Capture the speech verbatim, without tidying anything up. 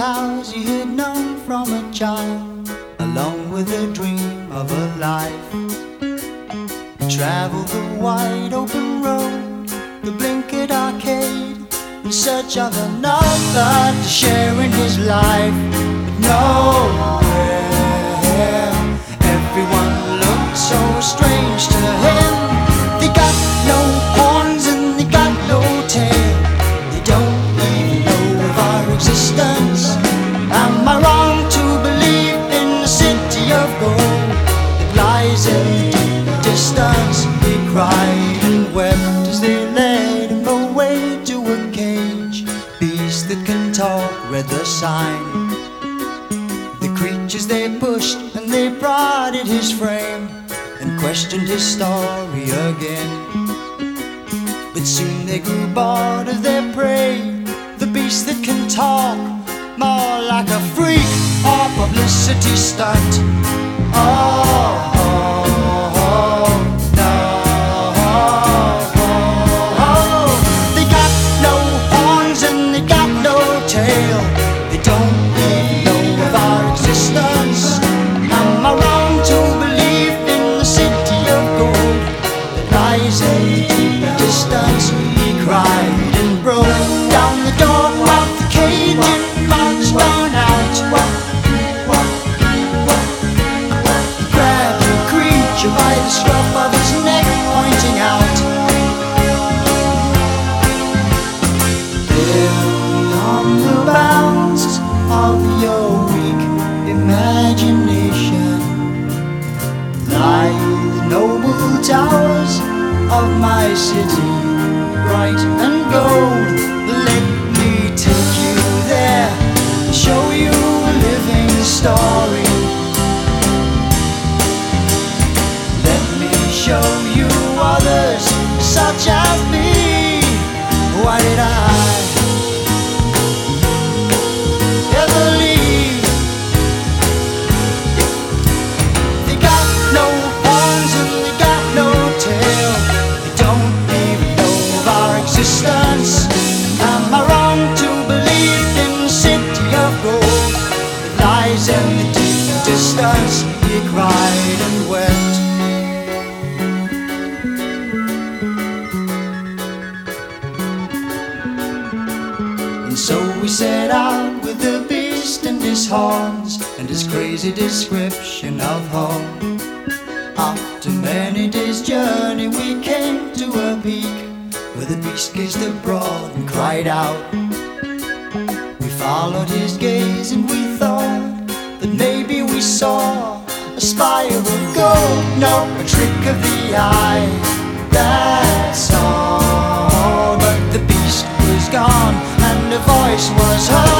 house he had known from a child, along with a dream of a life. He traveled the wide open road, the blinkered arcade, in search of another to share in his life. But nowhere, everyone looked so strange to him. They got no horns and they got no tail. They don't even know of our existence. Am I wrong to believe in the city of gold that lies in the deep distance? He cried and wept as they led him away to a cage. Beast that can talk read the sign. The creatures they pushed and they prodded his frame and questioned his story again. But soon they grew bored of their prey, the beast that can talk, more like a freak or publicity stunt. Oh, oh, oh, no, oh, oh. They got no horns and they got no tail. They don't even know of our existence. Am I wrong to believe in the city of gold that lies in the deep distance? He cried and broke down the door of the cage and marched on out. He grabbed the creature by the scruff of his neck, pointing out, beyond the bounds of your weak imagination lie the noble towers of my city, bright and gold. Let me take you there, show you a living story. Let me show you others such as me. Why did I ever leave? They got no horns and they got no tail. They don't even know of our existence. Am I wrong to believe in the city of gold that lies in the deep distance? He cried and wept. And so we set out with the beast and his horns and his crazy description of home. After many days' journey we came to a peak where the beast gazed abroad and cried out. We followed his gaze and we thought that maybe we saw a spire of gold. No, a trick of the eye, that's all. But the beast was gone and a voice was heard.